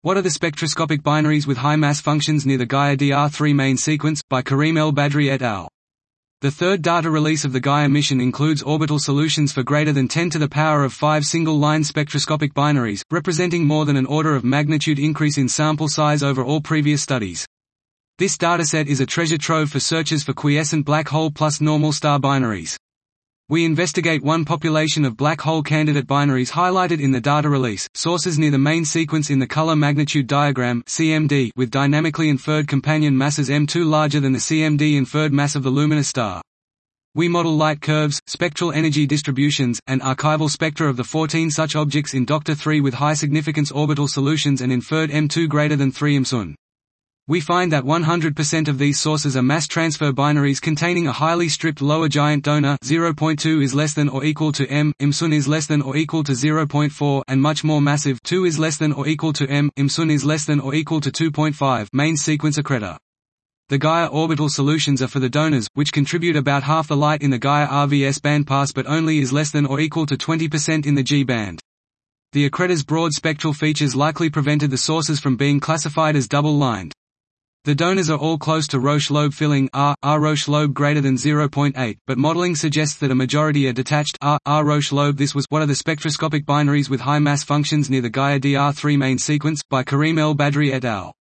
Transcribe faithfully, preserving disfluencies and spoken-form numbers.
What are the spectroscopic binaries with high mass functions near the Gaia D R three main sequence, by Karim El Badri et al. The third data release of the Gaia mission includes orbital solutions for greater than ten to the power of five single-line spectroscopic binaries, representing more than an order of magnitude increase in sample size over all previous studies. This dataset is a treasure trove for searchers for quiescent black hole plus normal star binaries. We investigate one population of black hole candidate binaries highlighted in the data release, sources near the main sequence in the color magnitude diagram C M D, with dynamically inferred companion masses M two larger than the C M D inferred mass of the luminous star. We model light curves, spectral energy distributions, and archival spectra of the fourteen such objects in Doctor three with high significance orbital solutions and inferred M two greater than three M S U N. We find that one hundred percent of these sources are mass transfer binaries containing a highly stripped lower giant donor zero point two is less than or equal to M, M S U N is less than or equal to zero point four, and much more massive two is less than or equal to M, M S U N is less than or equal to two point five main sequence accreta. The Gaia orbital solutions are for the donors, which contribute about half the light in the Gaia R V S bandpass but only is less than or equal to twenty percent in the G band. The accreta's broad spectral features likely prevented the sources from being classified as double-lined. The donors are all close to Roche lobe filling R, R Roche lobe greater than zero point eight, but modeling suggests that a majority are detached R, R Roche lobe. This was What are the spectroscopic binaries with high mass functions near the Gaia D R three main sequence, by Karim El Badri et al.